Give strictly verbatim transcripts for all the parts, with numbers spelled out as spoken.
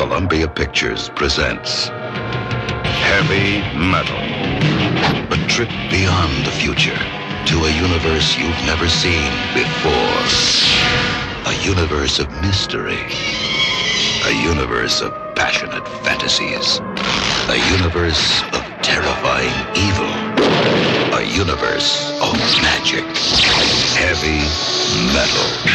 Columbia Pictures presents Heavy Metal. A trip beyond the future to a universe you've never seen before. A universe of mystery. A universe of passionate fantasies. A universe of terrifying evil. A universe of magic. Heavy Metal.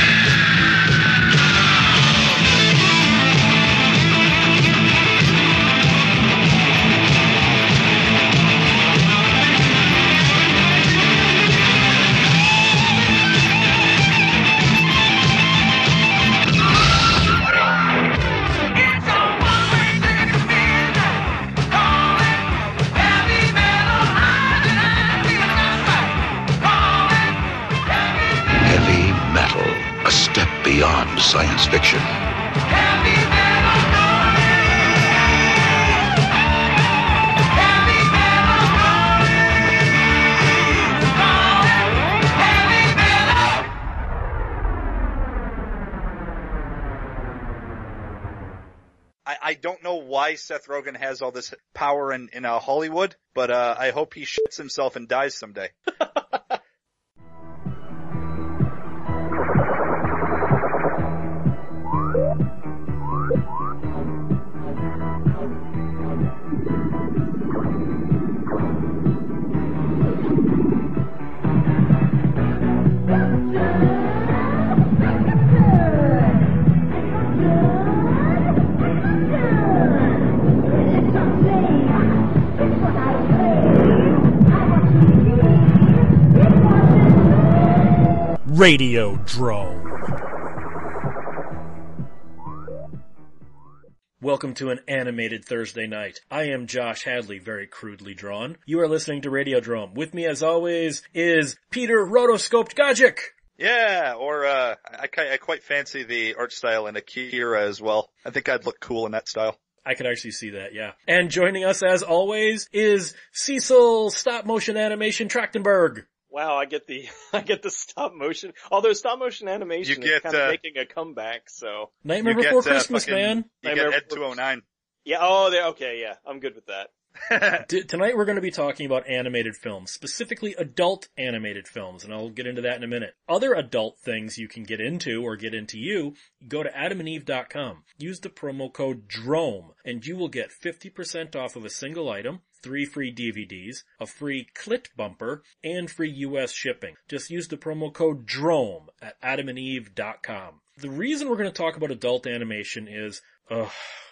Beyond science fiction. Heavy metal rolling. Heavy metal rolling. Heavy metal. I, I don't know why Seth Rogen has all this power in, in uh, Hollywood, but uh, I hope he shits himself and dies someday. Radiodrome. Welcome to an animated Thursday night. I am Josh Hadley, very crudely drawn. You are listening to Radiodrome. With me, as always, is Peter Rotoscoped Gajic. Yeah, or uh, I, I quite fancy the art style in Akira as well. I think I'd look cool in that style. I could actually see that, yeah. And joining us, as always, is Cecil Stop Motion Animation Trachtenberg. Wow, I get the I get the stop motion. Although stop motion animation get, is kind of uh, making a comeback, so Nightmare you Before get, uh, Christmas, fucking, man. You Nightmare get Ed Before- two oh nine. yeah. Oh, they okay, yeah, I'm good with that. T- tonight we're going to be talking about animated films, specifically adult animated films, and I'll get into that in a minute. Other adult things you can get into or get into you, go to adam and eve dot com. Use the promo code DROME, and you will get fifty percent off of a single item, three free D V Ds, a free clit bumper, and free U S shipping. Just use the promo code DROME at adam and eve dot com. The reason we're going to talk about adult animation is, ugh,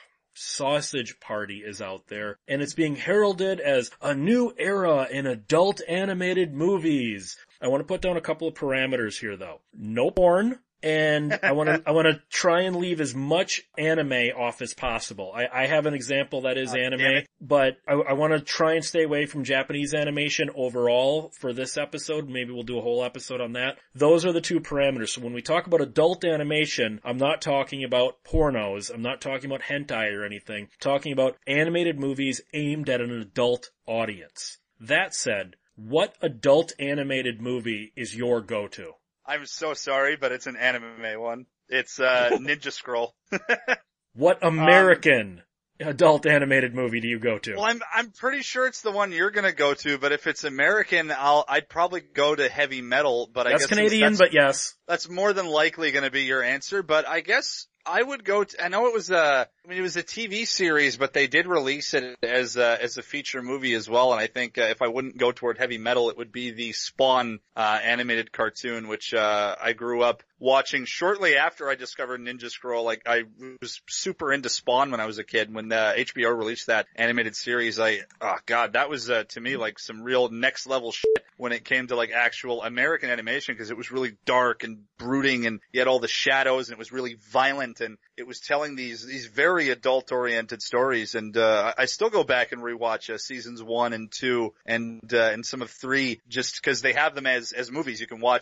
Sausage Party is out there, and it's being heralded as a new era in adult animated movies. I want to put down a couple of parameters here, though. No porn, and I want to I want to try and leave as much anime off as possible. I, I have an example that is Oh, damn anime, it. but I, I want to try and stay away from Japanese animation overall for this episode. Maybe we'll do a whole episode on that. Those are the two parameters. So when we talk about adult animation, I'm not talking about pornos. I'm not talking about hentai or anything. I'm talking about animated movies aimed at an adult audience. That said, what adult animated movie is your go-to? I'm so sorry, but it's an anime one. It's uh, Ninja Scroll. What American adult animated movie do you go to? Well, I'm I'm pretty sure it's the one you're gonna go to, but if it's American, I'll I'd probably go to Heavy Metal. But I That's guess since Canadian, that's, but yes. that's more than likely gonna be your answer. But I guess I would go to, I know it was a, I mean, it was a T V series, but they did release it as a, as a feature movie as well. And I think uh, if I wouldn't go toward Heavy Metal, it would be the Spawn, uh, animated cartoon, which, uh, I grew up watching shortly after I discovered Ninja Scroll. Like, I was super into Spawn when I was a kid. When, uh, H B O released that animated series, I, oh god, that was, uh, to me, like some real next level shit when it came to like actual American animation, because it was really dark and brooding and you had all the shadows and it was really violent and it was telling these, these very adult oriented stories. And, uh, I still go back and rewatch, uh, seasons one and two and, uh, and some of three just cause they have them as, as movies. You can watch like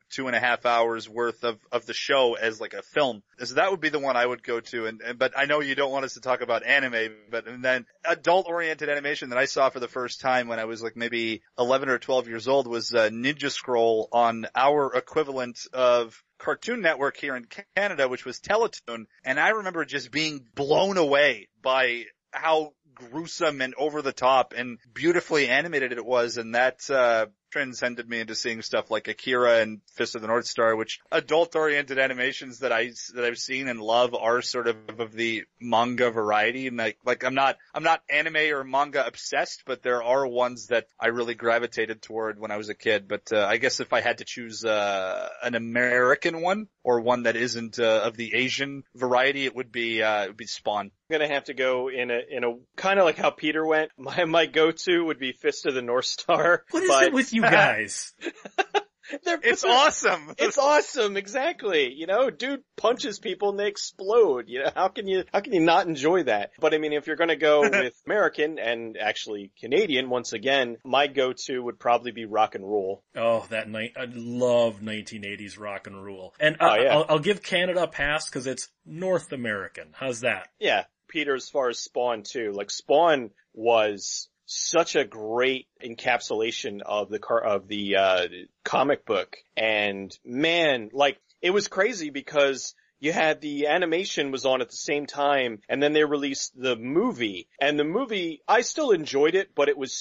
two and a half hours worth of, of the show as like a film. So that would be the one I would go to. And, and but I know you don't want us to talk about anime, but and then adult oriented animation that I saw for the first time when I was like maybe eleven or twelve years old was uh, Ninja Scroll on our equivalent of Cartoon Network here in Canada, which was Teletoon. And I remember just being blown away by how gruesome and over the top and beautifully animated it was. And that, uh, transcended me into seeing stuff like Akira and Fist of the North Star, which adult oriented animations that I, that I've seen and love are sort of of the manga variety. And like, like I'm not, I'm not anime or manga obsessed, but there are ones that I really gravitated toward when I was a kid. But, uh, I guess if I had to choose, uh, an American one or one that isn't, uh, of the Asian variety, it would be, uh, it would be Spawn. I'm gonna have to go in a, in a, kinda like how Peter went. My, my go-to would be Fist of the North Star. What is but... it with you guys? They're, it's they're, awesome. It's awesome, exactly. You know, dude punches people and they explode. You know, how can you, how can you not enjoy that? But I mean, if you're gonna go with American and actually Canadian, once again, my go-to would probably be Rock and Roll. Oh, that night, I love nineteen eighties Rock and Roll. And oh, I, yeah. I'll, I'll give Canada a pass because it's North American. How's that? Yeah. Peter, as far as Spawn too, like Spawn was such a great encapsulation of the car, of the, uh, comic book. And man, like, it was crazy because you had the animation was on at the same time, and then they released the movie. And the movie, I still enjoyed it, but it was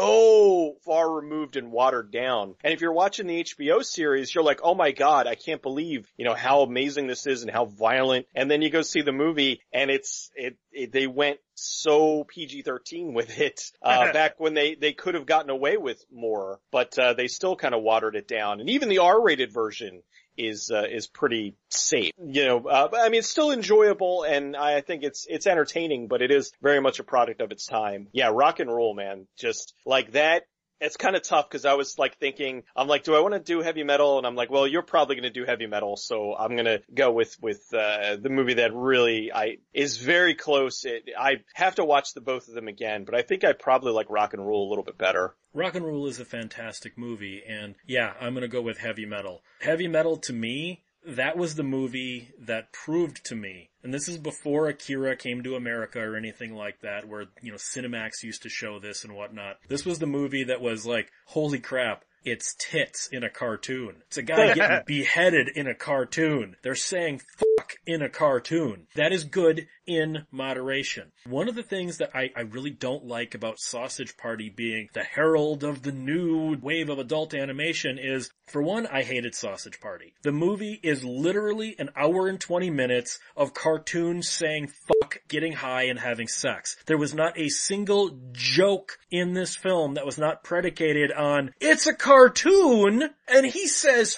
so far removed and watered down. And if you're watching the H B O series, you're like, oh my god, I can't believe, you know, how amazing this is and how violent. And then you go see the movie, and it's, it, it they went so P G thirteen with it, uh, back when they, they could have gotten away with more, but, uh, they still kind of watered it down. And even the R-rated version is, uh, is pretty safe. You know, uh, I mean, it's still enjoyable and I think it's, it's entertaining, but it is very much a product of its time. Yeah, Rock and Roll, man. Just like that. It's kind of tough because I was like thinking, I'm like, do I want to do heavy metal? And I'm like, well, you're probably going to do heavy metal. So I'm going to go with, with, uh, the movie that really I, is very close. It, I have to watch the both of them again, but I think I probably like Rock and Roll a little bit better. Rock and Roll is a fantastic movie. And yeah, I'm going to go with heavy metal. Heavy metal to me, that was the movie that proved to me, and this is before Akira came to America or anything like that, where, you know, Cinemax used to show this and whatnot. This was the movie that was like, holy crap, it's tits in a cartoon. It's a guy getting beheaded in a cartoon. They're saying fuck in a cartoon. That is good in moderation. One of the things that I, I really don't like about Sausage Party being the herald of the new wave of adult animation is, for one, I hated Sausage Party. The movie is literally an hour and twenty minutes of cartoons saying fuck, getting high, and having sex. There was not a single joke in this film that was not predicated on, it's a cartoon, and he says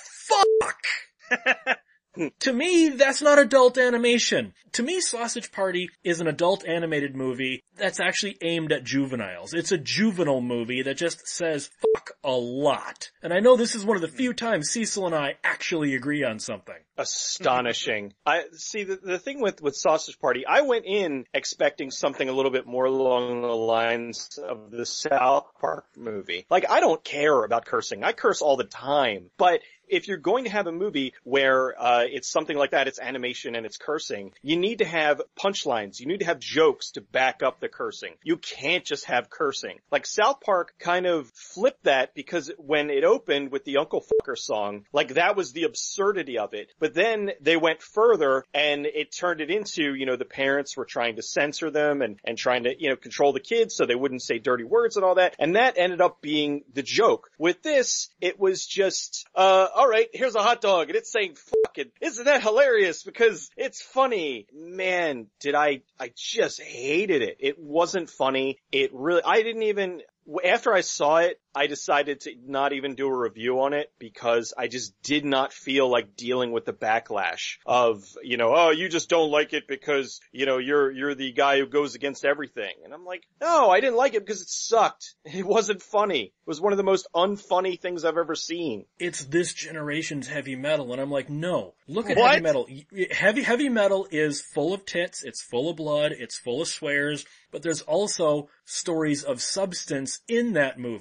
fuck! To me, that's not adult animation. To me, Sausage Party is an adult animated movie that's actually aimed at juveniles. It's a juvenile movie that just says fuck a lot. And I know this is one of the few times Cecil and I actually agree on something. Astonishing. I see the, the thing with, with Sausage Party, I went in expecting something a little bit more along the lines of the South Park movie. Like, I don't care about cursing. I curse all the time. But if you're going to have a movie where uh it's something like that, it's animation and it's cursing, you need to have punchlines. You need to have jokes to back up the cursing. You can't just have cursing. Like, South Park kind of flipped that because when it opened with the Uncle Fucker song, like, that was the absurdity of it. But then they went further and it turned it into, you know, the parents were trying to censor them and, and trying to, you know, control the kids so they wouldn't say dirty words and all that. And that ended up being the joke. With this, it was just, uh, all right, here's a hot dog and it's saying fuck it. Isn't that hilarious? Because it's funny. Man, did I, I just hated it. It wasn't funny. It really, I didn't even, after I saw it, I decided to not even do a review on it because I just did not feel like dealing with the backlash of, you know, oh, you just don't like it because, you know, you're, you're the guy who goes against everything. And I'm like, no, I didn't like it because it sucked. It wasn't funny. It was one of the most unfunny things I've ever seen. It's this generation's heavy metal. And I'm like, no, look at What? heavy metal. Heavy, heavy metal is full of tits. It's full of blood. It's full of swears. But there's also stories of substance in that movie. There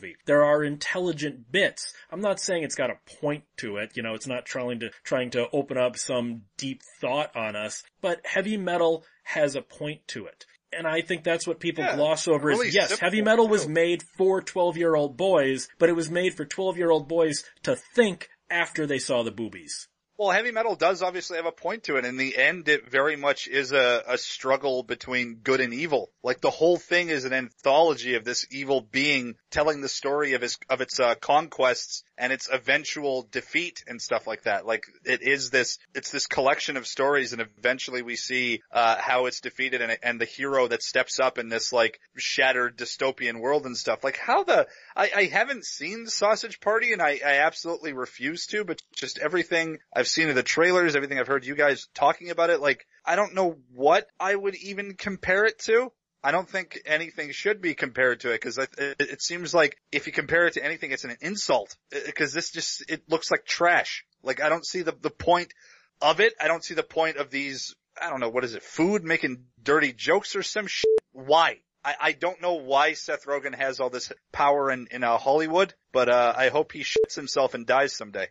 are intelligent bits. I'm not saying it's got a point to it, you know, it's not trying to, trying to open up some deep thought on us, but heavy metal has a point to it. And I think that's what people yeah, gloss over really is, yes, simple, heavy metal was too. made for twelve-year-old boys, but it was made for twelve-year-old boys to think after they saw the boobies. Well, heavy metal does obviously have a point to it. In the end, it very much is a, a struggle between good and evil. Like, the whole thing is an anthology of this evil being telling the story of his, of its, uh, conquests and its eventual defeat and stuff like that. Like, it is this, it's this collection of stories, and eventually we see, uh, how it's defeated and, and the hero that steps up in this, like, shattered dystopian world and stuff. Like, how the, I, I haven't seen Sausage Party, and I, I absolutely refuse to, but just everything I've seen of the trailers, everything I've heard you guys talking about it, like, I don't know what I would even compare it to. I don't think anything should be compared to it, because it, it, it seems like if you compare it to anything, it's an insult. Because this just, it looks like trash. Like, I don't see the, the point of it. I don't see the point of these, I don't know, what is it, food making dirty jokes or some shit? Why? I, I don't know why Seth Rogen has all this power in, in uh, Hollywood, but uh, I hope he shits himself and dies someday.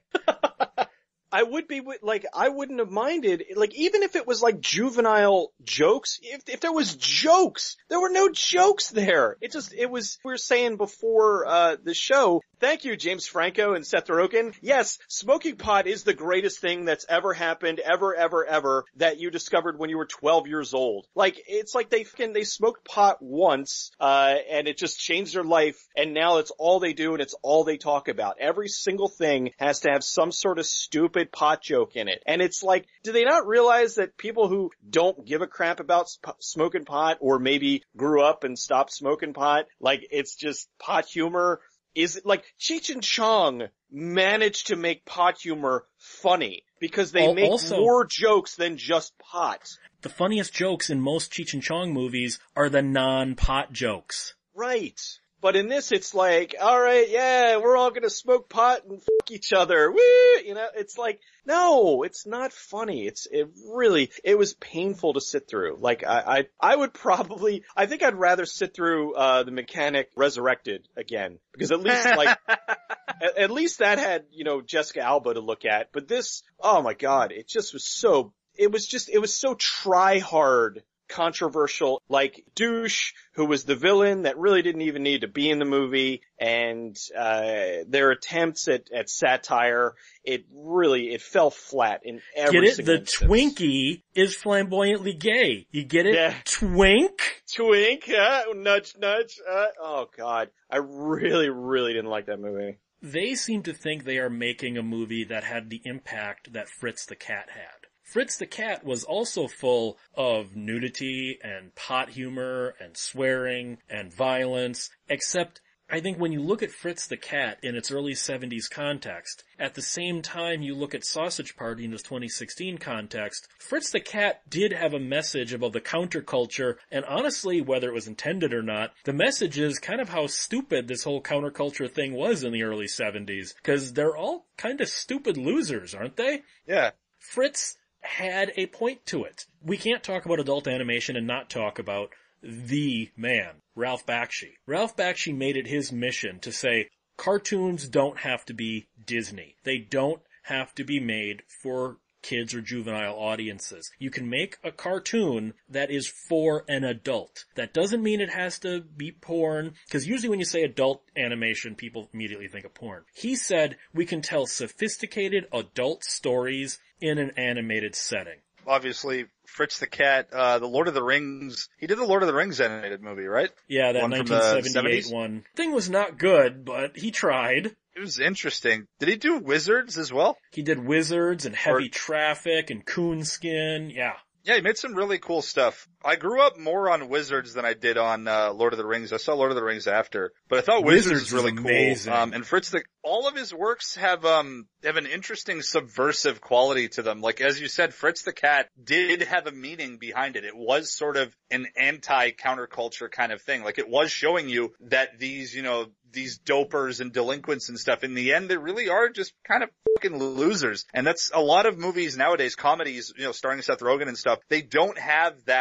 I would be, like, I wouldn't have minded, like, even if it was, like, juvenile jokes, if, if there was jokes, there were no jokes there. It just, it was, we were saying before, uh, the show, thank you, James Franco and Seth Rogen. Yes, smoking pot is the greatest thing that's ever happened, ever, ever, ever, that you discovered when you were twelve years old. Like, it's like they fucking, they smoked pot once, uh, and it just changed their life, and now it's all they do and it's all they talk about. Every single thing has to have some sort of stupid pot joke in it. And it's like, do they not realize that people who don't give a crap about sp- smoking pot, or maybe grew up and stopped smoking pot, like, it's just pot humor? Is it like Cheech and Chong managed to make pot humor funny because they Al- make also, more jokes than just pot. The funniest jokes in most Cheech and Chong movies are the non-pot jokes. Right. But in this, it's like, all right, yeah, we're all gonna smoke pot and fuck each other. Woo! You know, it's like, no, it's not funny. It's, it really, it was painful to sit through. Like, I, I, I would probably, I think I'd rather sit through, uh, The Mechanic Resurrected again. Because at least, like, at, at least that had, you know, Jessica Alba to look at. But this, oh my god, it just was so, it was just, it was so try-hard. Controversial, like douche, who was the villain that really didn't even need to be in the movie, and uh their attempts at, at satire, it really, it fell flat in every Get it? single The instance. Twinkie is flamboyantly gay. You get it? Yeah. Twink? Twink, uh, nudge, nudge, uh, oh god. I really, really didn't like that movie. They seem to think they are making a movie that had the impact that Fritz the Cat had. Fritz the Cat was also full of nudity and pot humor and swearing and violence, except I think when you look at Fritz the Cat in its early seventies context, at the same time you look at Sausage Party in its twenty sixteen context, Fritz the Cat did have a message about the counterculture, and honestly, whether it was intended or not, the message is kind of how stupid this whole counterculture thing was in the early seventies, because they're all kind of stupid losers, aren't they? Yeah. Fritz had a point to it. We can't talk about adult animation and not talk about the man, Ralph Bakshi. Ralph Bakshi made it his mission to say, cartoons don't have to be Disney. They don't have to be made for kids or juvenile audiences. You can make a cartoon that is for an adult. That doesn't mean it has to be porn, because usually when you say adult animation, people immediately think of porn. He said we can tell sophisticated adult stories in an animated setting. Obviously, Fritz the Cat, uh, the Lord of the Rings, he did the Lord of the Rings animated movie, right? Yeah, that One from nineteen seventy-eight the seventies? one. Thing was not good, but he tried. It was interesting. Did he do Wizards as well? He did Wizards and Heavy Or- Traffic and Coonskin, yeah. Yeah, he made some really cool stuff. I grew up more on Wizards than I did on uh, Lord of the Rings. I saw Lord of the Rings after, but I thought Wizards, Wizards was really is cool. amazing. Um, and Fritz, the, all of his works have um have an interesting subversive quality to them. Like as you said, Fritz the Cat did have a meaning behind it. It was sort of an anti-counterculture kind of thing. Like it was showing you that these, you know, these dopers and delinquents and stuff, in the end, they really are just kind of fucking losers. And that's a lot of movies nowadays, comedies, you know, starring Seth Rogen and stuff. They don't have that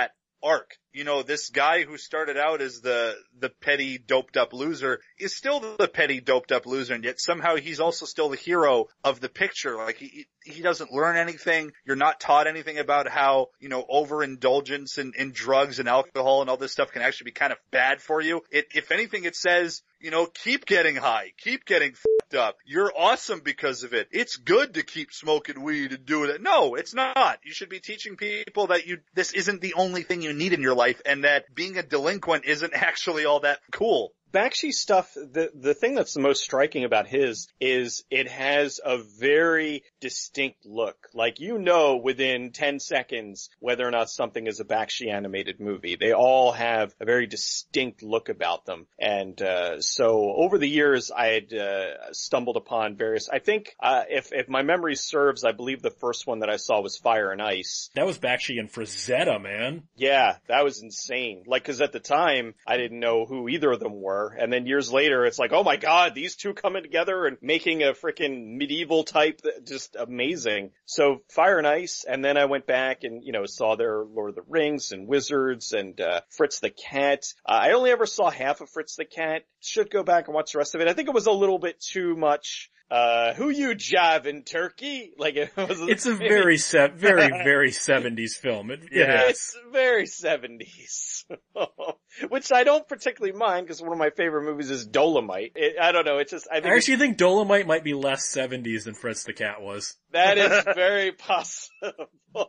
arc. You know, this guy who started out as the, the petty, doped up loser is still the petty, doped up loser, and yet somehow he's also still the hero of the picture. Like, he, he doesn't learn anything. You're not taught anything about how, you know, overindulgence in, in drugs and alcohol and all this stuff can actually be kind of bad for you. It, if anything, it says, you know, keep getting high, keep getting fucked up. You're awesome because of it. It's good to keep smoking weed and doing it. No, it's not. You should be teaching people that you, this isn't the only thing you need in your life, and that being a delinquent isn't actually all that cool. Bakshi stuff, the the thing that's the most striking about his is it has a very distinct look. Like, you know within ten seconds whether or not something is a Bakshi animated movie. They all have a very distinct look about them. And uh so over the years I had uh, stumbled upon various, I think uh if if my memory serves, I believe the first one that I saw was Fire and Ice. That was Bakshi and Frazetta, man. Yeah, that was insane. Like, cause at the time I didn't know who either of them were. And then years later, it's like, oh my god, these two coming together and making a freaking medieval type, that just amazing. So Fire and Ice, and then I went back and, you know, saw their Lord of the Rings and Wizards and uh Fritz the Cat. Uh, I only ever saw half of Fritz the Cat. Should go back and watch the rest of it. I think it was a little bit too much. Uh, who you jiving, turkey? Like, it was. It's a very, se- very, very seventies film. It, it yeah, is. It's very seventies. Which I don't particularly mind, because one of my favorite movies is Dolomite. It, I don't know, it's just, I think I actually think Dolomite might be less seventies than Fritz the Cat was. that is very possible.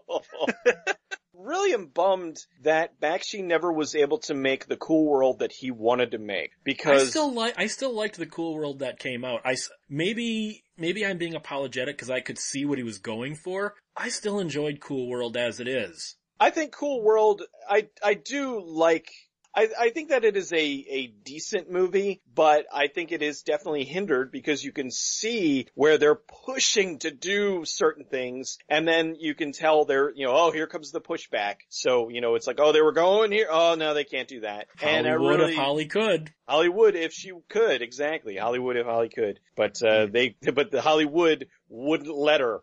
Really am bummed that Bakshi never was able to make the Cool World that he wanted to make, because I still like, I still liked the Cool World that came out. I, s- maybe, maybe I'm being apologetic because I could see what he was going for. I still enjoyed Cool World as it is. I think Cool World, I, I do like, I, I think that it is a, a decent movie, but I think it is definitely hindered because you can see where they're pushing to do certain things, and then you can tell they're, you know, oh, here comes the pushback. So, you know, it's like, oh, they were going here, oh, no, they can't do that. And I Hollywood really, if Holly could. Hollywood if she could, exactly. Hollywood if Holly could. But, uh, they, but the Hollywood wouldn't let her.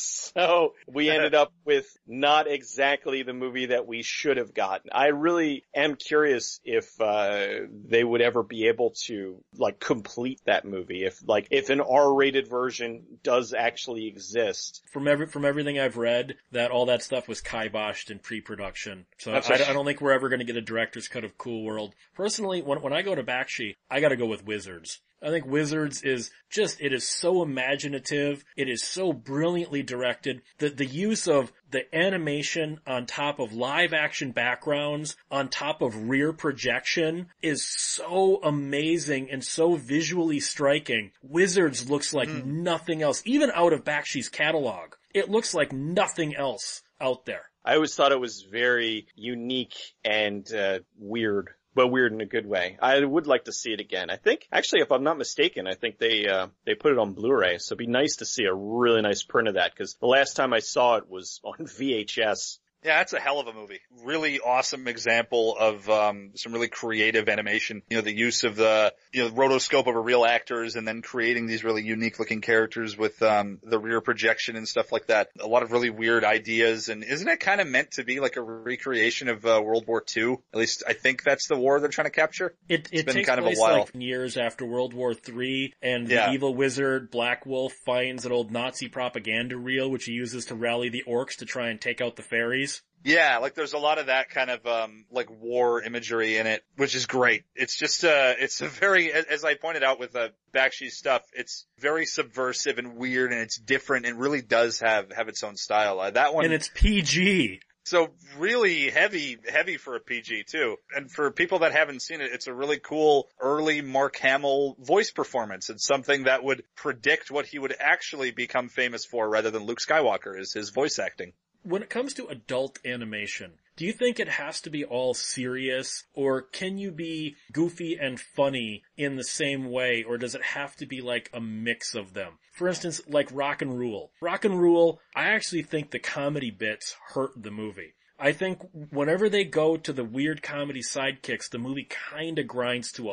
So we ended up with not exactly the movie that we should have gotten. I really am curious if uh they would ever be able to like complete that movie, if like if an R-rated version does actually exist. From every, from everything I've read, that all that stuff was kiboshed in pre-production. So I, That's a- I don't think we're ever going to get a director's cut of Cool World. Personally, when when I go to Bakshi, I got to go with Wizards. I think Wizards is just, it is so imaginative. It is so brilliantly directed. The, the use of the animation on top of live action backgrounds, on top of rear projection is so amazing and so visually striking. Wizards looks like mm. nothing else, even out of Bakshi's catalog. It looks like nothing else out there. I always thought it was very unique and uh weird. But weird in a good way. I would like to see it again. I think, actually, if I'm not mistaken, I think they, uh, they put it on Blu-ray. So it'd be nice to see a really nice print of that, because the last time I saw it was on V H S. Yeah, that's a hell of a movie. Really awesome example of um some really creative animation. You know, the use of the, you know, rotoscope over real actors and then creating these really unique looking characters with um the rear projection and stuff like that. A lot of really weird ideas. And isn't it kind of meant to be like a recreation of uh, World War Two? At least I think that's the war they're trying to capture. It, it it's been takes kind of place a while. like years after World War Three, and Yeah. the evil wizard Black Wolf finds an old Nazi propaganda reel which he uses to rally the orcs to try and take out the fairies. Yeah, like there's a lot of that kind of, um, like war imagery in it, which is great. It's just, uh, it's a very, as I pointed out with, uh, Bakshi's stuff, it's very subversive and weird and it's different and really does have, have its own style. Uh, that one. And it's P G. So really heavy, heavy for a P G too. And for people that haven't seen it, it's a really cool early Mark Hamill voice performance. It's something that would predict what he would actually become famous for rather than Luke Skywalker, is his voice acting. When it comes to adult animation, do you think it has to be all serious, or can you be goofy and funny in the same way, or does it have to be like a mix of them? For instance, like Rock and Rule. Rock and Rule, I actually think the comedy bits hurt the movie. I think whenever they go to the weird comedy sidekicks, the movie kinda grinds to a halt.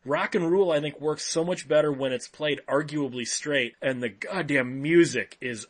Rock and Rule, I think, works so much better when it's played arguably straight, and the goddamn music is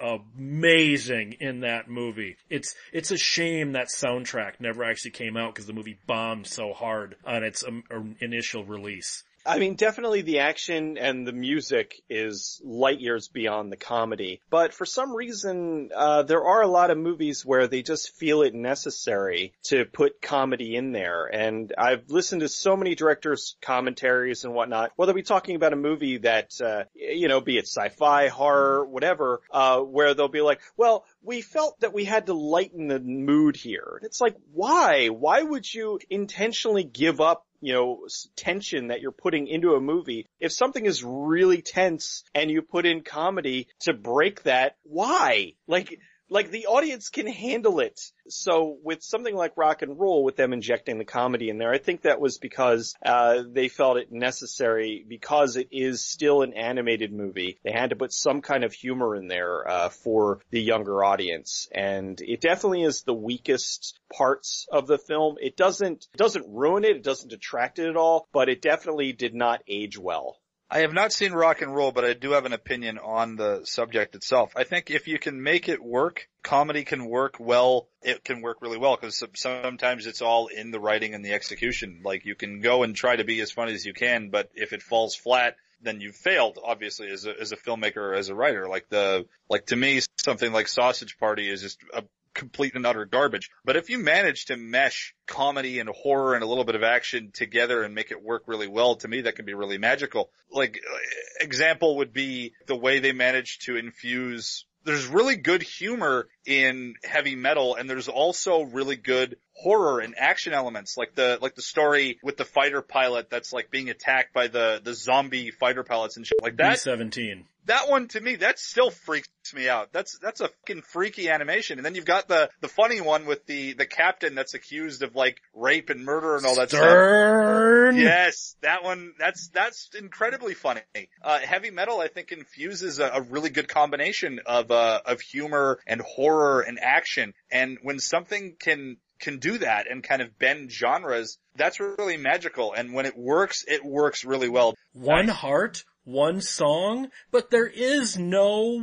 amazing in that movie. It's, it's a shame that soundtrack never actually came out because the movie bombed so hard on its um, initial release. I mean, definitely the action and the music is light years beyond the comedy. But for some reason, uh, there are a lot of movies where they just feel it necessary to put comedy in there. And I've listened to so many directors' commentaries and whatnot, whether we're talking about a movie that, uh, you know, be it sci-fi, horror, whatever, uh, where they'll be like, well, we felt that we had to lighten the mood here. It's like, why? Why would you intentionally give up, you know, tension that you're putting into a movie? If something is really tense and you put in comedy to break that, why? Like, like the audience can handle it. So with something like Rock and Roll, with them injecting the comedy in there, I think that was because, uh, they felt it necessary because it is still an animated movie. They had to put some kind of humor in there, uh, for the younger audience. And it definitely is the weakest parts of the film. It doesn't, it doesn't ruin it. It doesn't detract it at all, but it definitely did not age well. I have not seen Rock and Roll, but I do have an opinion on the subject itself. I think if you can make it work, comedy can work well. It can work really well because sometimes it's all in the writing and the execution. Like you can go and try to be as funny as you can, but if it falls flat, then you've failed, obviously, as a, as a filmmaker or as a writer. Like the, like to me, something like Sausage Party is just a complete and utter garbage. But if you manage to mesh comedy and horror and a little bit of action together and make it work really well, to me that can be really magical. Like, example would be the way they managed to infuse, there's really good humor in Heavy Metal, and there's also really good horror and action elements, like the like the story with the fighter pilot that's like being attacked by the the zombie fighter pilots and shit like that. B seventeen. That one, to me, that still freaks me out. That's, that's a fucking freaky animation. And then you've got the, the funny one with the, the captain that's accused of like rape and murder and all that Stern. stuff. Yes, that one, that's, that's incredibly funny. Uh, Heavy Metal, I think, infuses a, a really good combination of, uh, of humor and horror and action. And when something can, can do that and kind of bend genres, that's really magical. And when it works, it works really well. One heart, one song, but there is no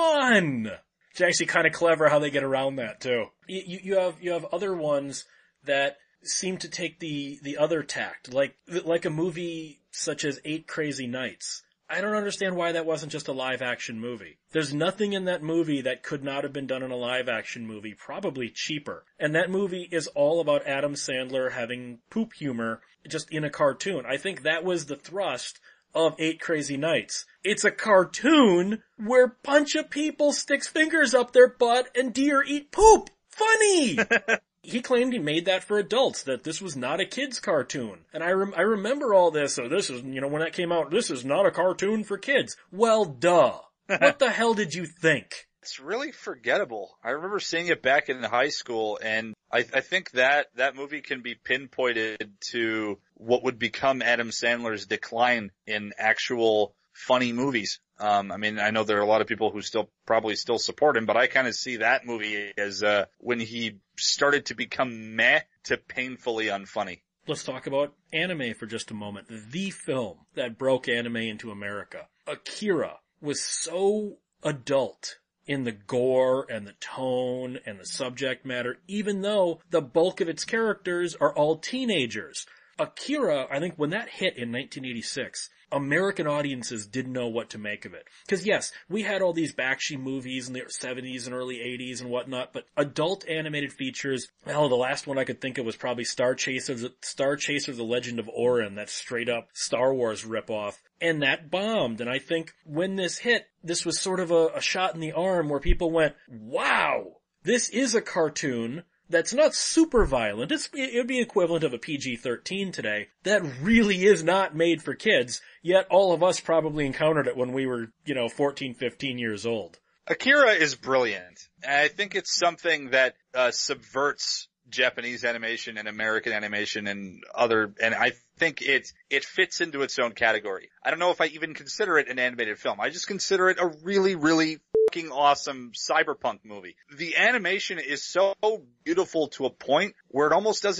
one. It's actually kind of clever how they get around that too. You, you have, you have other ones that seem to take the, the other tact, like, like a movie such as Eight Crazy Nights. I don't understand why that wasn't just a live action movie. There's nothing in that movie that could not have been done in a live action movie, probably cheaper. And that movie is all about Adam Sandler having poop humor just in a cartoon. I think that was the thrust of Eight Crazy Nights. It's a cartoon where a bunch of people sticks fingers up their butt and deer eat poop. Funny! He claimed he made that for adults, that this was not a kid's cartoon. And I rem- I remember all this, so this is, you know, when that came out, this is not a cartoon for kids. Well, duh. What the hell did you think? It's really forgettable. I remember seeing it back in high school, and I, I think that that movie can be pinpointed to what would become Adam Sandler's decline in actual funny movies. Um, I mean, I know there are a lot of people who still probably still support him, but I kind of see that movie as uh when he started to become meh to painfully unfunny. Let's talk about anime for just a moment. The film that broke anime into America. Akira was so adult in the gore and the tone and the subject matter, even though the bulk of its characters are all teenagers. Akira, I think when that hit in nineteen eighty-six, American audiences didn't know what to make of it. Because yes, we had all these Bakshi movies in the seventies and early eighties and whatnot, but adult animated features, hell, the last one I could think of was probably Star Chaser, Star Chaser The Legend of Orin, that straight up Star Wars ripoff. And that bombed. And I think when this hit, this was sort of a, a shot in the arm where people went, wow, this is a cartoon that's not super violent. It's, it would be equivalent of a P G thirteen today. That really is not made for kids, yet all of us probably encountered it when we were, you know, fourteen, fifteen years old. Akira is brilliant. I think it's something that uh, subverts Japanese animation and American animation and other, and I think it, it fits into its own category. I don't know if I even consider it an animated film. I just consider it a really, really fucking awesome cyberpunk movie. The animation is so beautiful to a point where it almost doesn't even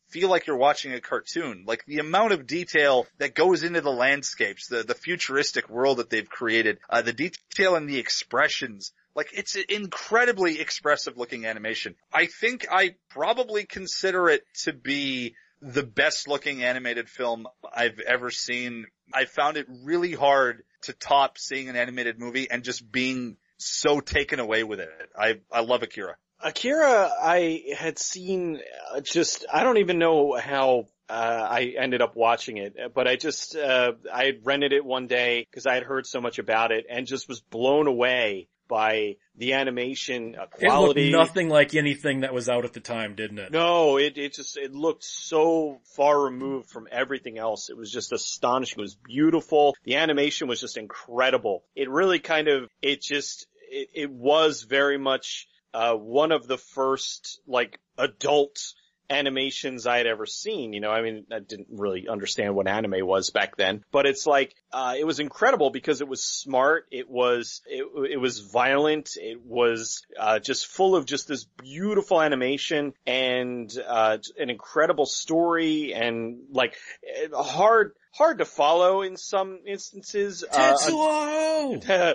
feel like you're watching a cartoon. Like the amount of detail that goes into the landscapes, the, the futuristic world that they've created, uh, the detail in the expressions. Like, it's an incredibly expressive looking animation. I think I probably consider it to be the best looking animated film I've ever seen. I found it really hard to top seeing an animated movie and just being so taken away with it. I, I love Akira. Akira, I had seen uh, just, I don't even know how uh, I ended up watching it, but I just, uh, I had rented it one day because I had heard so much about it and just was blown away by the animation uh, quality. It looked nothing like anything that was out at the time, didn't it? No, it, it just, it looked so far removed from everything else. It was just astonishing. It was beautiful. The animation was just incredible. It really kind of, it just, it, it was very much, uh, one of the first, like, adult animations I had ever seen. You know, I mean, I didn't really understand what anime was back then, but it's like, uh, it was incredible because it was smart. It was, it, it was violent. It was, uh, just full of just this beautiful animation and, uh, an incredible story and like hard, hard to follow in some instances. Tetsuo! Uh,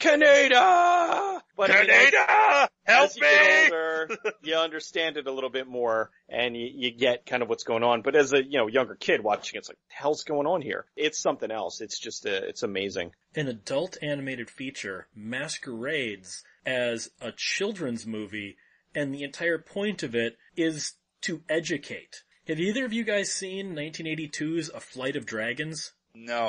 Kaneda! But Kaneda! Help as you me! get older, you understand it a little bit more and you, you get kind of what's going on. But as a, you know, younger kid watching it, it's like, the hell's going on here? It's something else. It's just, a, it's amazing. An adult animated feature masquerades as a children's movie, and the entire point of it is to educate. Have either of you guys seen nineteen eighty-two's A Flight of Dragons? No.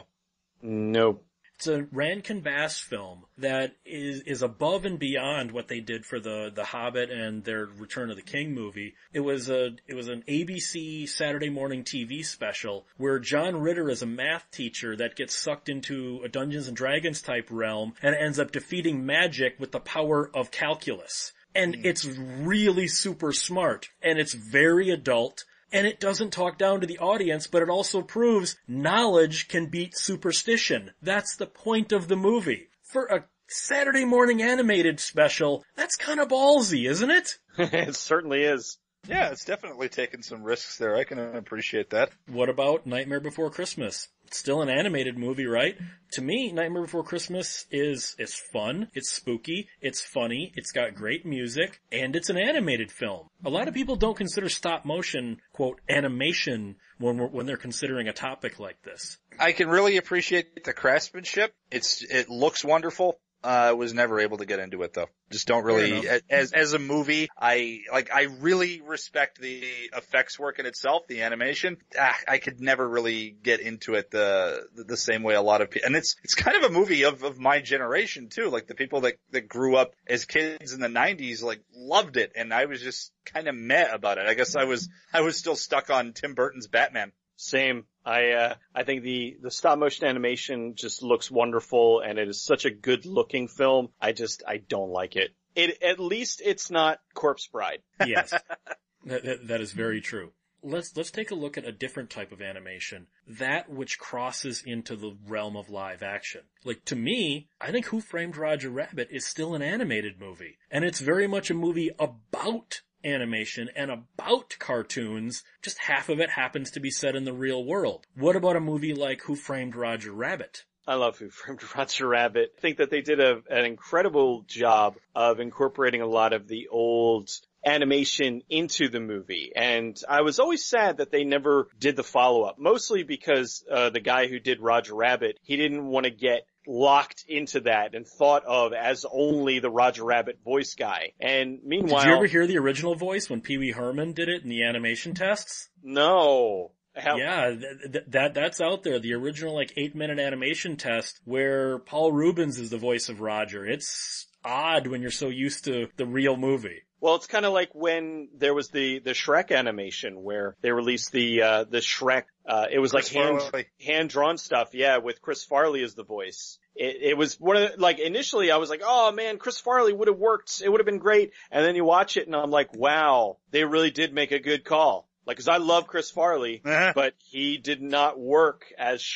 Nope. It's a Rankin Bass film that is is above and beyond what they did for the the Hobbit and their Return of the King movie. It was a it was an A B C Saturday morning T V special where John Ritter is a math teacher that gets sucked into a Dungeons and Dragons type realm and ends up defeating magic with the power of calculus. And it's really super smart and it's very adult. And it doesn't talk down to the audience, but it also proves knowledge can beat superstition. That's the point of the movie. For a Saturday morning animated special, that's kind of ballsy, isn't it? It certainly is. Yeah, it's definitely taken some risks there. I can appreciate that. What about Nightmare Before Christmas? It's still an animated movie, right? To me, Nightmare Before Christmas is, is fun, it's spooky, it's funny, it's got great music, and it's an animated film. A lot of people don't consider stop motion, quote, animation when we're, when they're considering a topic like this. I can really appreciate the craftsmanship. It's, it looks wonderful. I uh, was never able to get into it though. Just don't really, as, as a movie, I, like, I really respect the effects work in itself, the animation. Ah, I could never really get into it the, the same way a lot of people, and it's, it's kind of a movie of, of my generation too. Like the people that, that grew up as kids in the nineties, like, loved it, and I was just kind of meh about it. I guess I was, I was still stuck on Tim Burton's Batman. Same. I, uh, I think the, the stop motion animation just looks wonderful and it is such a good looking film. I just, I don't like it. It, at least it's not Corpse Bride. Yes. that, that, that is very true. Let's, let's take a look at a different type of animation. That which crosses into the realm of live action. Like, to me, I think Who Framed Roger Rabbit is still an animated movie. And it's very much a movie about animation and about cartoons, just half of it happens to be set in the real world. What about a movie like Who Framed Roger Rabbit? I love Who Framed Roger Rabbit. I think that they did a, an incredible job of incorporating a lot of the old animation into the movie. And I was always sad that they never did the follow-up, mostly because uh, the guy who did Roger Rabbit, he didn't want to get locked into that and thought of as only the Roger Rabbit voice guy. And meanwhile... Did you ever hear the original voice when Pee Wee Herman did it in the animation tests? No. How? Yeah, th- th- that that's out there. The original like eight minute animation test where Paul Rubens is the voice of Roger. It's odd when you're so used to the real movie. Well, it's kind of like when there was the, the Shrek animation where they released the, uh, the Shrek, uh, it was Chris like hand, Farley. hand-drawn stuff, yeah, with Chris Farley as the voice. It, it was one of the, like, initially I was like, oh man, Chris Farley would have worked, it would have been great, and then you watch it and I'm like, wow, they really did make a good call. Like, cause I love Chris Farley, Uh-huh. but he did not work as Shrek.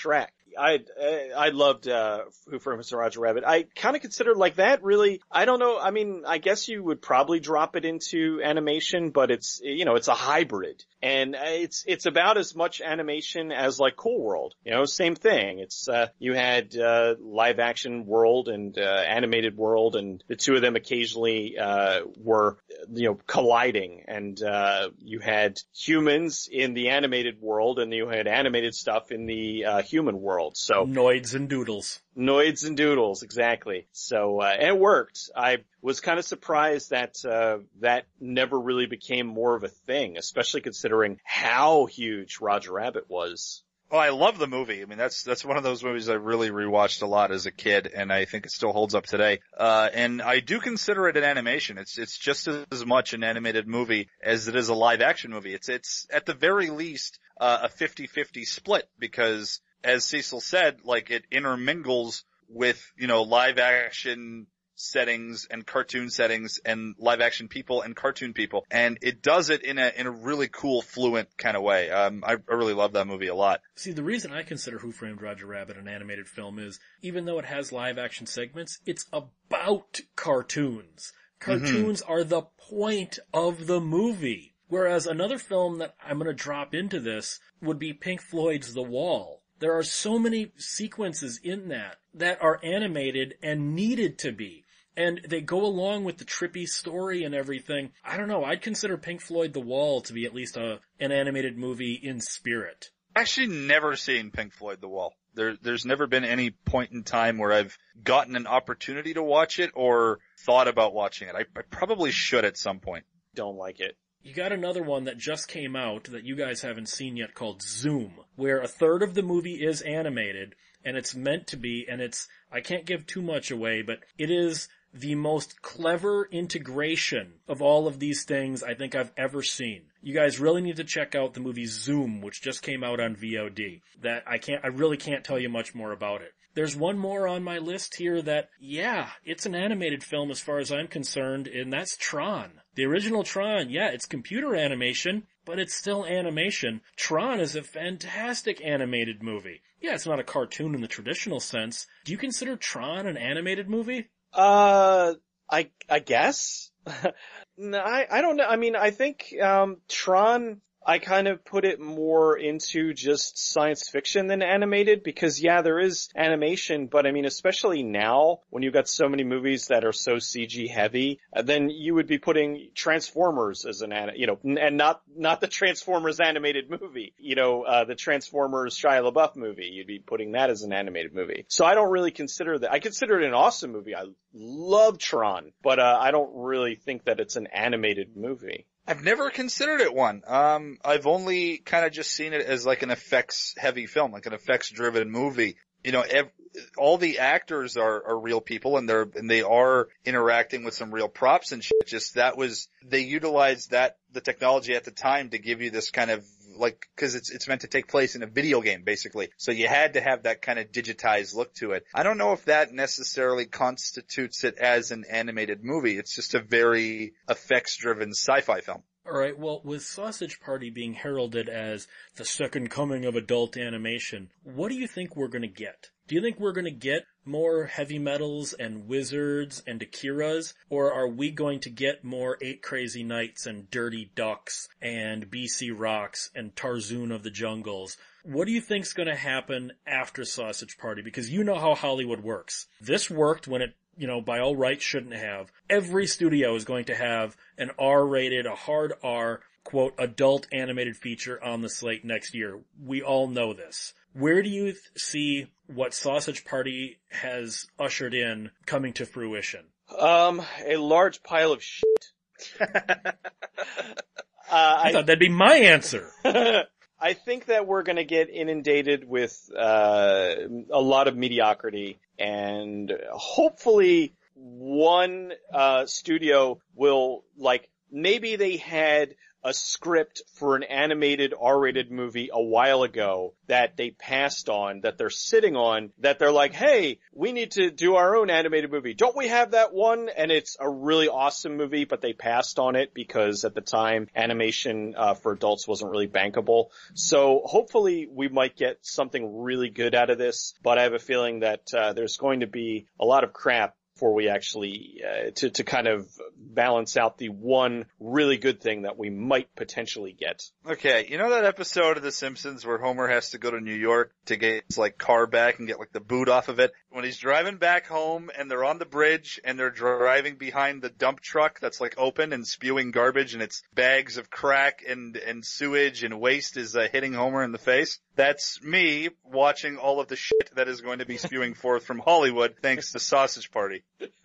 I I loved uh Who Framed Mister Roger Rabbit. I kind of considered like that really. I don't know. I mean, I guess you would probably drop it into animation, but it's you know it's a hybrid, and it's it's about as much animation as like Cool World. You know, same thing. It's uh you had uh live action world and uh animated world, and the two of them occasionally uh were you know colliding, and uh you had humans in the animated world, and you had animated stuff in the uh human world. So Noids and doodles. Noids and doodles, exactly. So, uh, and it worked. I was kind of surprised that, uh, that never really became more of a thing, especially considering how huge Roger Rabbit was. Well, I love the movie. I mean, that's, that's one of those movies I really rewatched a lot as a kid, and I think it still holds up today. Uh, and I do consider it an animation. It's, it's just as much an animated movie as it is a live action movie. It's, it's at the very least, uh, a fifty-fifty split, because as Cecil said, like it intermingles with, you know, live action settings and cartoon settings and live action people and cartoon people. And it does it in a, in a really cool, fluent kind of way. Um, I, I really love that movie a lot. See, the reason I consider Who Framed Roger Rabbit an animated film is, even though it has live action segments, it's about cartoons. Cartoons mm-hmm. are the point of the movie. Whereas another film that I'm gonna drop into this would be Pink Floyd's The Wall. There are so many sequences in that that are animated and needed to be. And they go along with the trippy story and everything. I don't know, I'd consider Pink Floyd The Wall to be at least a an animated movie in spirit. Actually never seen Pink Floyd The Wall. There, there's never been any point in time where I've gotten an opportunity to watch it or thought about watching it. I, I probably should at some point. Don't like it. You got another one that just came out that you guys haven't seen yet called Zoom, where a third of the movie is animated, and it's meant to be, and it's, I can't give too much away, but it is the most clever integration of all of these things I think I've ever seen. You guys really need to check out the movie Zoom, which just came out on V O D. That I can't, I really can't tell you much more about it. There's one more on my list here that, yeah, it's an animated film as far as I'm concerned, and that's Tron. The original Tron, yeah, it's computer animation, but it's still animation. Tron is a fantastic animated movie. Yeah, it's not a cartoon in the traditional sense. Do you consider Tron an animated movie? Uh, I, I guess. no, I, I don't know. I mean, I think, um, Tron, I kind of put it more into just science fiction than animated, because yeah, there is animation, but I mean, especially now when you've got so many movies that are so C G heavy, uh, then you would be putting Transformers as an, you know, and not, not the Transformers animated movie, you know, uh, the Transformers Shia LaBeouf movie. You'd be putting that as an animated movie. So I don't really consider that. I consider it an awesome movie. I love Tron, but, uh, I don't really think that it's an animated movie. I've never considered it one. Um, I've only kind of just seen it as like an effects heavy film, like an effects driven movie. You know, ev- all the actors are, are real people, and they're, and they are interacting with some real props and shit. Just that was, they utilized that, the technology at the time to give you this kind of, like, cause it's, it's meant to take place in a video game, basically. So you had to have that kind of digitized look to it. I don't know if that necessarily constitutes it as an animated movie. It's just a very effects-driven sci-fi film. Alright, well, with Sausage Party being heralded as the second coming of adult animation, what do you think we're gonna get? Do you think we're gonna get more Heavy Metals and Wizards and Akiras, or are we going to get more Eight Crazy Nights and Dirty Ducks and B C Rocks and Tarzoon of the Jungles? What do you think's gonna happen after Sausage Party? Because you know how Hollywood works. This worked when it, you know, by all rights shouldn't have. Every studio is going to have an R-rated, a hard R, quote, adult animated feature on the slate next year. We all know this. Where do you th- see what Sausage Party has ushered in coming to fruition? Um, a large pile of shit. uh, I, I thought that'd be my answer. I think that we're gonna get inundated with, uh, a lot of mediocrity, and hopefully one, uh, studio will, like, maybe they had a script for an animated R-rated movie a while ago that they passed on, that they're sitting on, that they're like, hey, we need to do our own animated movie. Don't we have that one? And it's a really awesome movie, but they passed on it because at the time animation uh, for adults wasn't really bankable. So hopefully we might get something really good out of this, but I have a feeling that uh, there's going to be a lot of crap before we actually, uh, to, to kind of balance out the one really good thing that we might potentially get. Okay, you know that episode of The Simpsons where Homer has to go to New York to get his, like, car back and get, like, the boot off of it? When he's driving back home and they're on the bridge and they're driving behind the dump truck that's, like, open and spewing garbage and it's bags of crack and, and sewage and waste is uh, hitting Homer in the face. That's me watching all of the shit that is going to be spewing forth from Hollywood thanks to Sausage Party.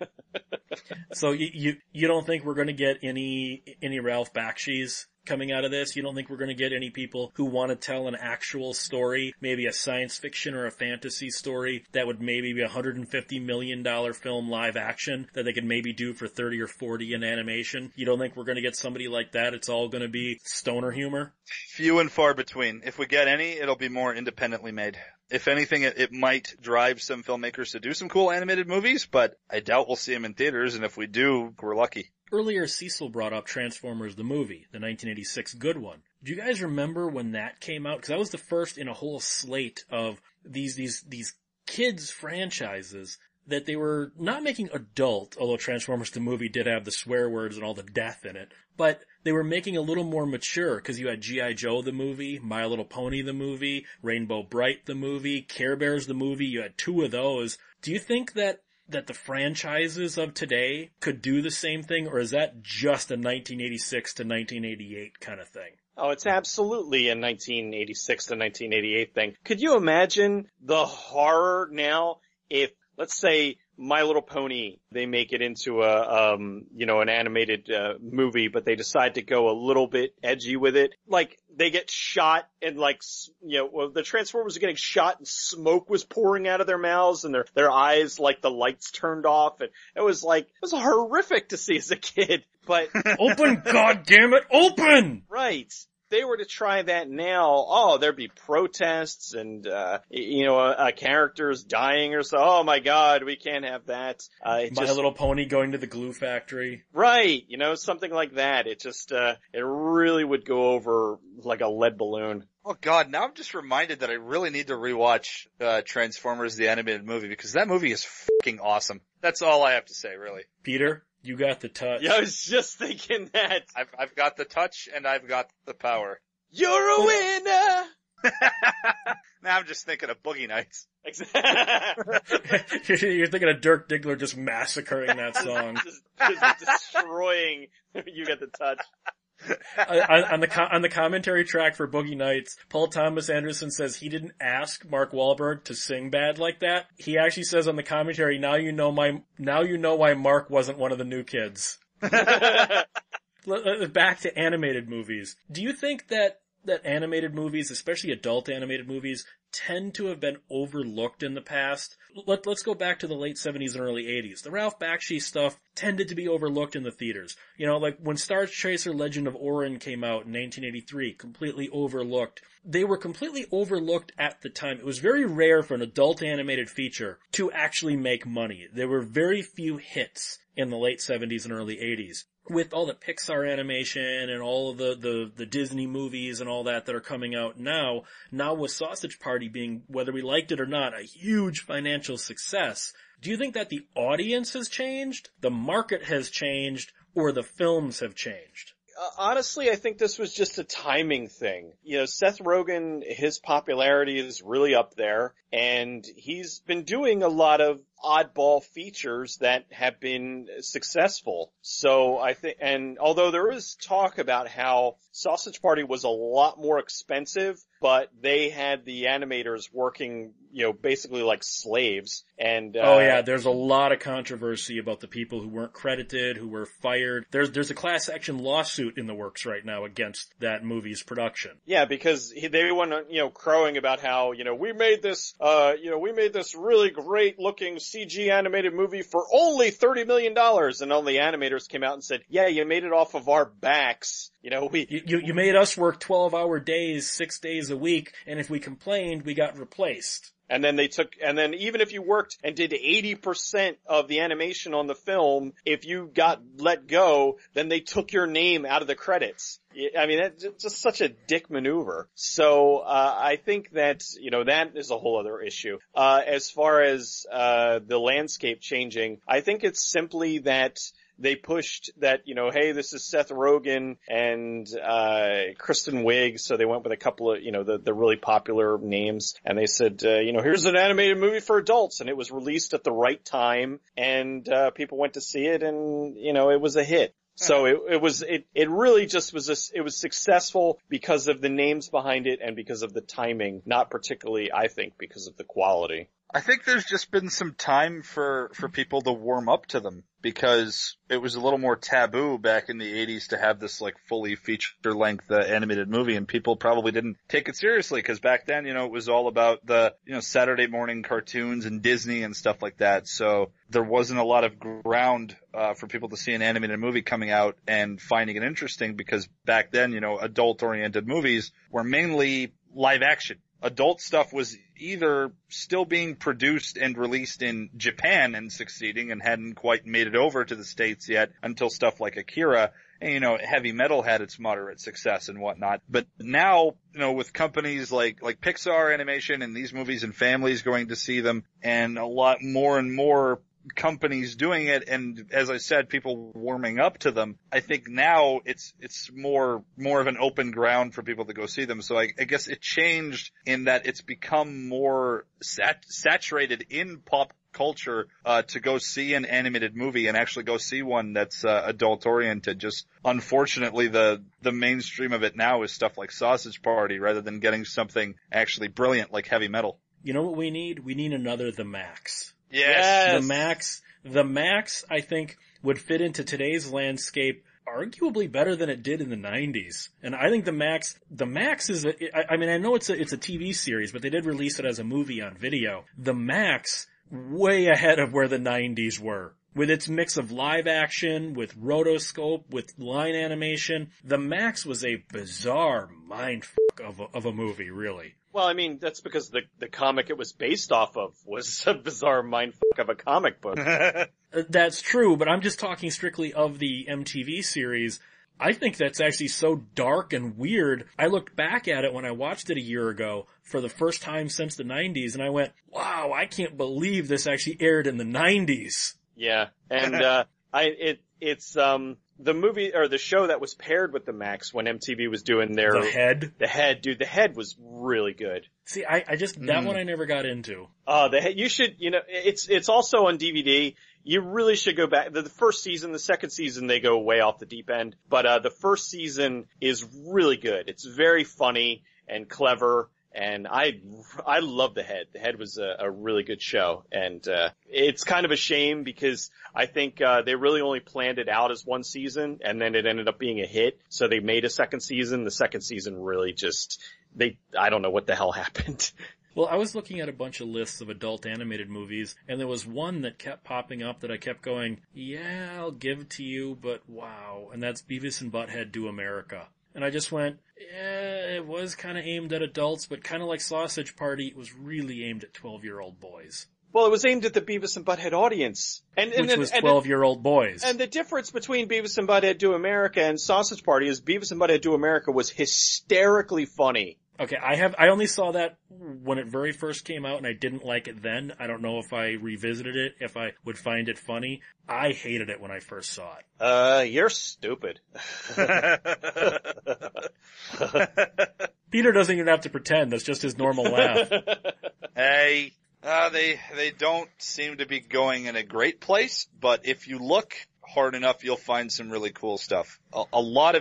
So you, you you don't think we're going to get any any Ralph Bakshi's coming out of this? You don't think we're going to get any people who want to tell an actual story, maybe a science fiction or a fantasy story that would maybe be a one hundred fifty million dollars film live action that they could maybe do for thirty or forty in animation? You don't think we're going to get somebody like that? It's all going to be stoner humor? Few and far between. If we get any, it'll be more independently made. If anything, it, it might drive some filmmakers to do some cool animated movies, but I doubt we'll see them in theaters, and if we do, we're lucky. Earlier, Cecil brought up Transformers the movie, the nineteen eighty-six good one. Do you guys remember when that came out? Because that was the first in a whole slate of these these these kids franchises that they were not making adult, although Transformers the movie did have the swear words and all the death in it, but they were making a little more mature because you had G I. Joe the movie, My Little Pony the movie, Rainbow Bright the movie, Care Bears the movie. You had two of those. Do you think that that the franchises of today could do the same thing, or is that just a nineteen eighty-six to nineteen eighty-eight kind of thing? Oh, it's absolutely a nineteen eighty-six to nineteen eighty-eight thing. Could you imagine the horror now if, let's say, My Little Pony, they make it into a, um, you know, an animated uh, movie, but they decide to go a little bit edgy with it. Like, they get shot and like, you know, well, the Transformers are getting shot and smoke was pouring out of their mouths and their, their eyes, like the lights turned off. And it was like, it was horrific to see as a kid, but. Open, goddammit, open! Right. They were to try that now, oh, there'd be protests and, uh, you know, a, a character's dying or so. Oh my God, we can't have that. Uh, it My just, Little Pony going to the glue factory. right, you know, something like that. It just, uh, it really would go over like a lead balloon. Oh God, now I'm just reminded that I really need to rewatch, uh, Transformers the animated movie because that movie is fucking awesome. That's all I have to say, really. Peter, you got the touch. Yeah, I was just thinking that. I've, I've got the touch and I've got the power. You're a winner! Now I'm just thinking of Boogie Nights. You're thinking of Dirk Diggler just massacring that song. just, just destroying You Get the Touch. on, on the on the commentary track for Boogie Nights, Paul Thomas Anderson says he didn't ask Mark Wahlberg to sing bad like that. He actually says on the commentary, "Now you know my now you know why Mark wasn't one of the new kids." Back to animated movies. Do you think that that animated movies, especially adult animated movies, tend to have been overlooked in the past? Let, let's go back to the late seventies and early eighties. The Ralph Bakshi stuff tended to be overlooked in the theaters. You know, like when Star Chaser Legend of Orin came out in nineteen eighty-three, completely overlooked. They were completely overlooked at the time. It was very rare for an adult animated feature to actually make money. There were very few hits in the late seventies and early eighties. With all the Pixar animation and all of the, the, the Disney movies and all that that are coming out now, now with Sausage Party being, whether we liked it or not, a huge financial success, do you think that the audience has changed, the market has changed, or the films have changed? Uh, honestly, I think this was just a timing thing. You know, Seth Rogen, his popularity is really up there, and he's been doing a lot of oddball features that have been successful. So I think, and although there is talk about how Sausage Party was a lot more expensive, but they had the animators working, you know, basically like slaves. And uh, oh yeah, there's a lot of controversy about the people who weren't credited, who were fired. There's there's a class action lawsuit in the works right now against that movie's production. Yeah, because he, they were, you know, crowing about how, you know, we made this, uh, you know, we made this really great looking C G animated movie for only thirty million dollars. And all the animators came out and said, yeah, you made it off of our backs. You know, we... You, you, you made us work twelve hour days, six days a week, and if we complained, we got replaced. And then they took, and then even if you worked and did eighty percent of the animation on the film, if you got let go, then they took your name out of the credits. I mean, that's just such a dick maneuver. So, uh, I think that, you know, that is a whole other issue. Uh, as far as, uh, the landscape changing, I think it's simply that they pushed that, you know, hey, this is Seth Rogen and, uh, Kristen Wiig. So they went with a couple of, you know, the, the really popular names. And they said, uh, you know, here's an animated movie for adults. And it was released at the right time. And, uh, people went to see it and, you know, it was a hit. So it, it was, it, it really just was, a, it was successful because of the names behind it and because of the timing, not particularly, I think, because of the quality. I think there's just been some time for, for people to warm up to them because it was a little more taboo back in the eighties to have this like fully feature length uh, animated movie, and people probably didn't take it seriously because back then, you know, it was all about the, you know, Saturday morning cartoons and Disney and stuff like that. So there wasn't a lot of ground uh, for people to see an animated movie coming out and finding it interesting because back then, you know, adult oriented movies were mainly live action. Adult stuff was either still being produced and released in Japan and succeeding and hadn't quite made it over to the States yet until stuff like Akira. And, you know, heavy metal had its moderate success and whatnot. But now, you know, with companies like, like Pixar Animation and these movies and families going to see them and a lot more and more companies doing it, and as I said, people warming up to them, I think now it's it's more more of an open ground for people to go see them. So I, I guess it changed in that it's become more sat, saturated in pop culture uh to go see an animated movie and actually go see one that's uh, adult oriented. Just unfortunately the the mainstream of it now is stuff like Sausage Party rather than getting something actually brilliant like Heavy Metal. You know what we need? We need another The Max. Yes. The Max, the Max, I think, would fit into today's landscape arguably better than it did in the nineties. And I think the Max, the Max is a, I, I mean, I know it's a, it's a T V series, but they did release it as a movie on video. The Max, way ahead of where the nineties were. With its mix of live action, with rotoscope, with line animation. The Max was a bizarre mindfuck of a, of a movie, really. Well, I mean, that's because the the comic it was based off of was a bizarre mindfuck of a comic book. That's true, but I'm just talking strictly of the M T V series. I think that's actually so dark and weird. I looked back at it when I watched it a year ago for the first time since the nineties, and I went, wow, I can't believe this actually aired in the nineties. Yeah, and uh I it it's um the movie or the show that was paired with the Max when M T V was doing their The Head. The Head, dude, The Head was really good. See, I, I just that Mm. one I never got into. Uh the Head, you should, you know, it's it's also on D V D. You really should go back. The, the first season, the second season, they go way off the deep end. But uh the first season is really good. It's very funny and clever. And I, I love The Head. The Head was a, a really good show. And, uh, it's kind of a shame because I think, uh, they really only planned it out as one season and then it ended up being a hit. So they made a second season. The second season really just, they, I don't know what the hell happened. Well, I was looking at a bunch of lists of adult animated movies, and there was one that kept popping up that I kept going, yeah, I'll give it to you, but wow. And that's Beavis and Butthead Do America. And I just went, yeah, it was kind of aimed at adults, but kind of like Sausage Party, it was really aimed at twelve-year-old boys. Well, it was aimed at the Beavis and Butthead audience. And, and, Which and, was and, twelve-year-old boys. And the difference between Beavis and Butthead Do America and Sausage Party is Beavis and Butthead Do America was hysterically funny. Okay, I have, I only saw that when it very first came out and I didn't like it then. I don't know if I revisited it, if I would find it funny. I hated it when I first saw it. Uh, you're stupid. Peter doesn't even have to pretend, that's just his normal laugh. Hey, uh, they, they don't seem to be going in a great place, but if you look hard enough, you'll find some really cool stuff. A, a lot of it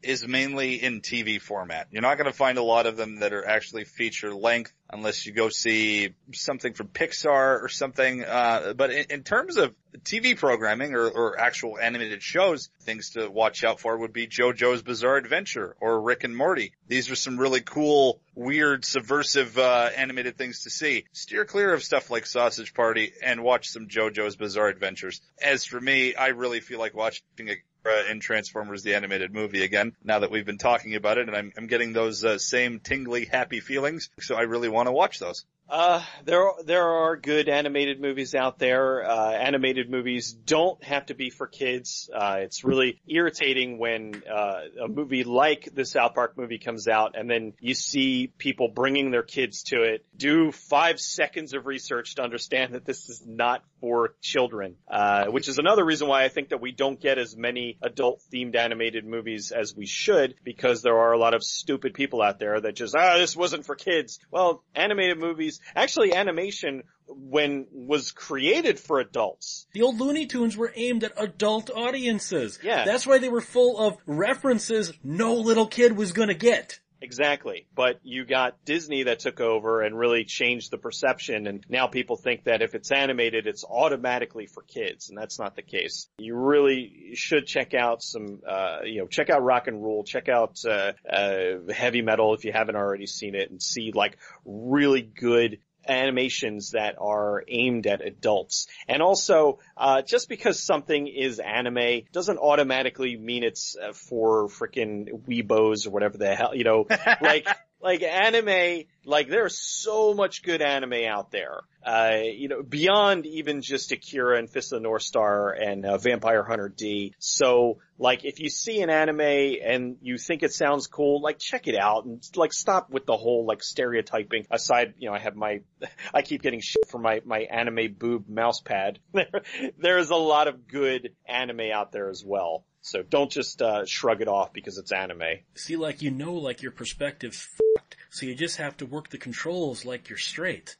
is mainly in T V format. You're not going to find a lot of them that are actually feature length unless you go see something from Pixar or something. Uh, but in, in terms of T V programming or, or actual animated shows, things to watch out for would be JoJo's Bizarre Adventure or Rick and Morty. These are some really cool, weird, subversive uh, animated things to see. Steer clear of stuff like Sausage Party and watch some JoJo's Bizarre Adventures. As for me, I really feel like watching a Uh, in Transformers the Animated Movie again, now that we've been talking about it, and I'm, I'm getting those uh, same tingly, happy feelings, so I really want to watch those. Uh, there, there are good animated movies out there. Uh, animated movies don't have to be for kids. Uh, it's really irritating when, uh, a movie like the South Park movie comes out and then you see people bringing their kids to it, do five seconds of research to understand that this is not for children, uh, which is another reason why I think that we don't get as many adult-themed animated movies as we should, because there are a lot of stupid people out there that just, ah, this wasn't for kids. Well, animated movies, actually animation, when was created for adults. The old Looney Tunes were aimed at adult audiences. Yeah. That's why they were full of references no little kid was gonna get. Exactly. But you got Disney that took over and really changed the perception, and now people think that if it's animated, it's automatically for kids, and that's not the case. You really should check out some, uh, you know, check out Rock and Roll, check out, uh, uh, Heavy Metal if you haven't already seen it, and see, like, really good animations that are aimed at adults. And also, uh, just because something is anime doesn't automatically mean it's uh, for frickin' weebos or whatever the hell, you know, like, like anime, like there's so much good anime out there. Uh, you know, beyond even just Akira and Fist of the North Star and uh, Vampire Hunter D. So, like, if you see an anime and you think it sounds cool, like, check it out and, like, stop with the whole, like, stereotyping. Aside, you know, I have my, I keep getting shit for my, my anime boob mouse pad. There's a lot of good anime out there as well. So don't just, uh, shrug it off because it's anime. See, like, you know, like, your perspective's f***ed, so you just have to work the controls like you're straight.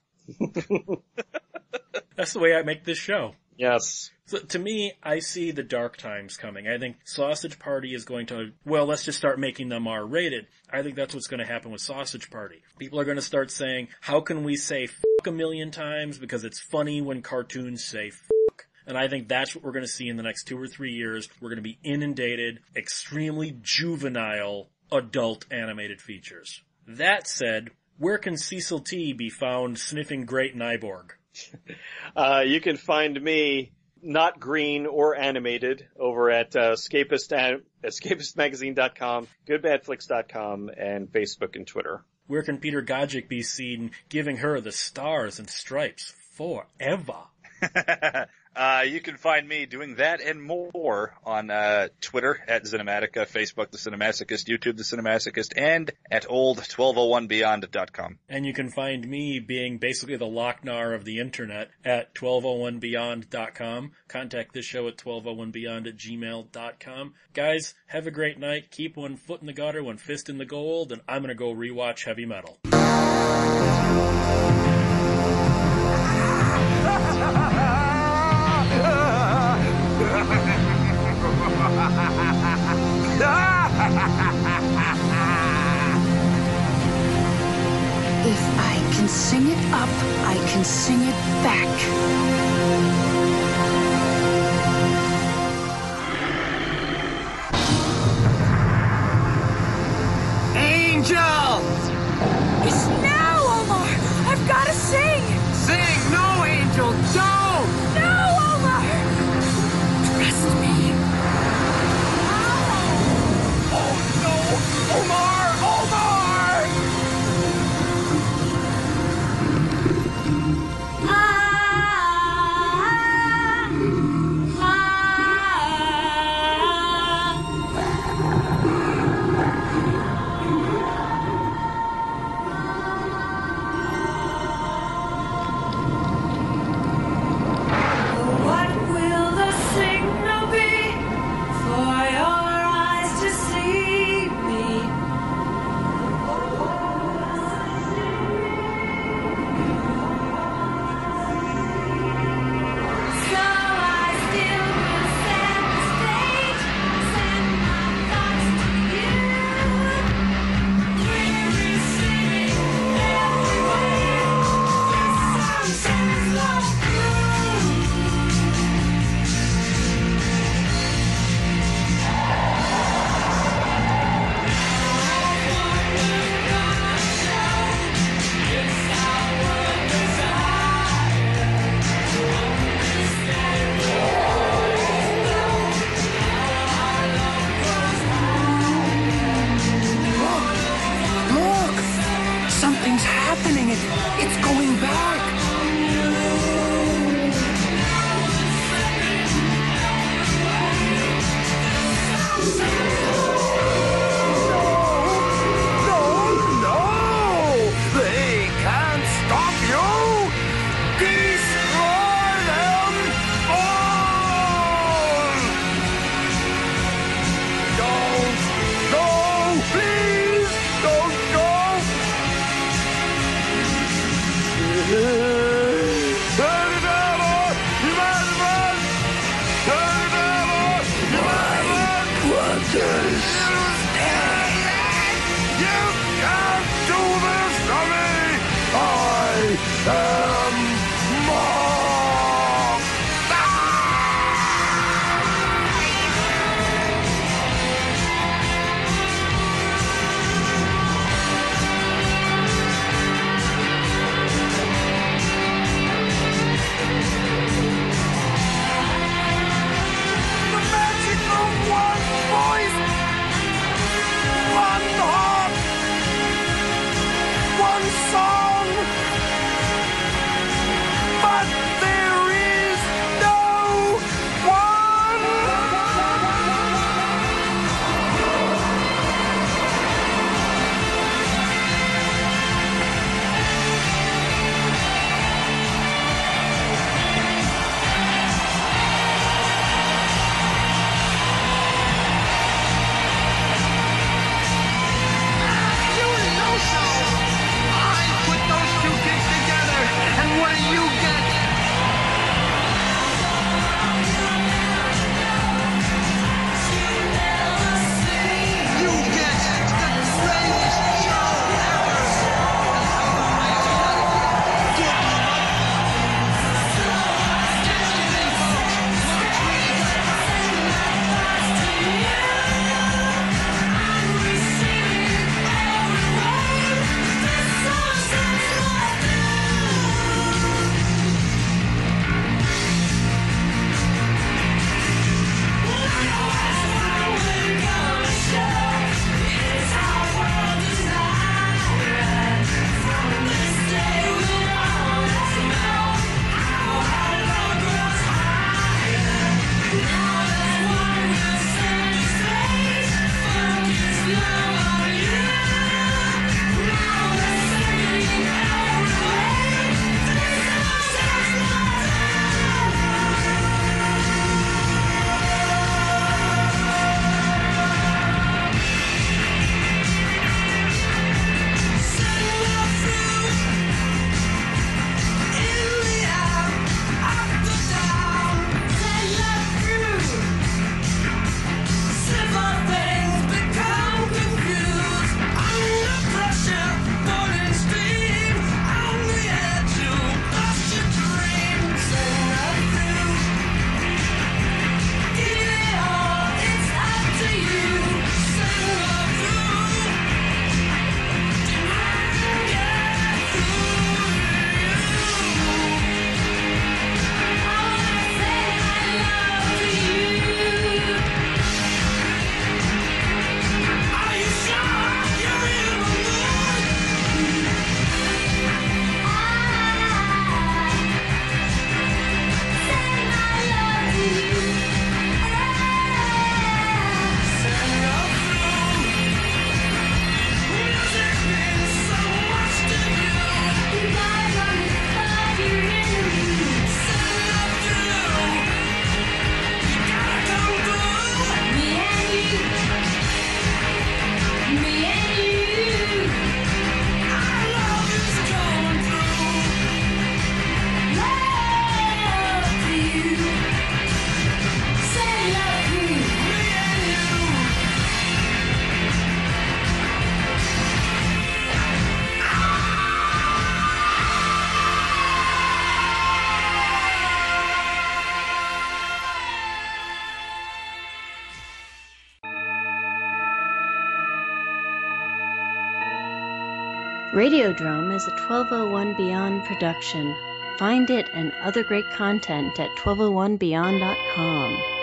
That's the way I make this show. Yes. So to me, I see the dark times coming. I think Sausage Party is going to, well, let's just start making them R rated. I think that's what's going to happen with Sausage Party. People are going to start saying, how can we say fuck a million times because it's funny when cartoons say fuck. And I think that's what we're going to see in the next two or three years. We're going to be inundated, extremely juvenile, adult animated features. That said, where can Cecil T be found sniffing Great Nyborg? Uh, you can find me, not green or animated, over at uh, escapist, escapist magazine dot com, good bad flicks dot com, and Facebook and Twitter. Where can Peter Gogic be seen giving her the stars and stripes forever? Uh, you can find me doing that and more on, uh, Twitter at Cinematica, Facebook The Cinemasochist, YouTube The Cinemasochist, and at old twelve oh one beyond dot com. And you can find me being basically the Lochnar of the internet at twelve oh one beyond dot com. Contact this show at twelve oh one beyond at gmail dot com. Guys, have a great night. Keep one foot in the gutter, one fist in the gold, and I'm gonna go rewatch Heavy Metal. If I can sing it up, I can sing it back. Angel! It's now, Omar! I've got to sing! Sing! No, Angel, don't! No, Omar! Trust me. Oh, no! Omar! Omar! Ah! Turn it down, or you might run! Turn it down, or you might run! Brothers! You can't do this to me! I am Mark! The magic of one voice, one heart, one song. But there is no one. You know so. I put those two kids together, and what do you get? You get the greatest show ever. Good luck. That's the thing, folks. What's really Radiodrome is a twelve oh one Beyond production. Find it and other great content at twelve oh one beyond dot com.